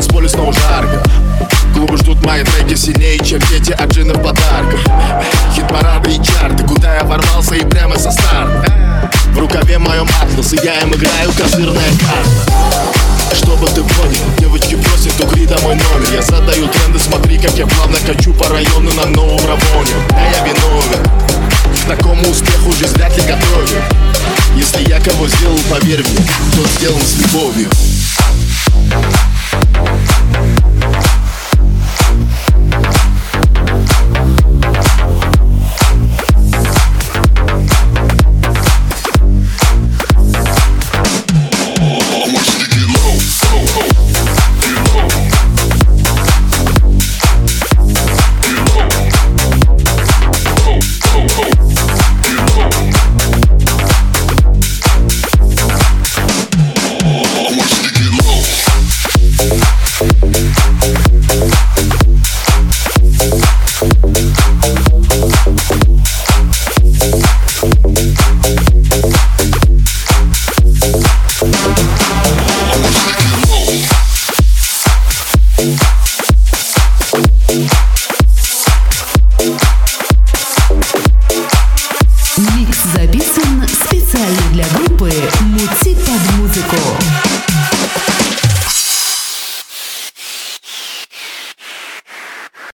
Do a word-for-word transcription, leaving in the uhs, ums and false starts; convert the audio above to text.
танцполе снова жарко. Клубы ждут мои треки сильнее, чем дети от джина в подарках. Хит-парады и чарты, куда я ворвался и прямо со старта. В рукаве моем атлас, и я им играю козырная карта. Чтобы ты понял, девочки просят угри домой номер. Я задаю тренды, смотри, как я плавно качу по району на новом Равоне. Да я виновен, к такому успеху жизнь вряд ли готовит. Если я кого сделал, поверь мне, то сделан с любовью.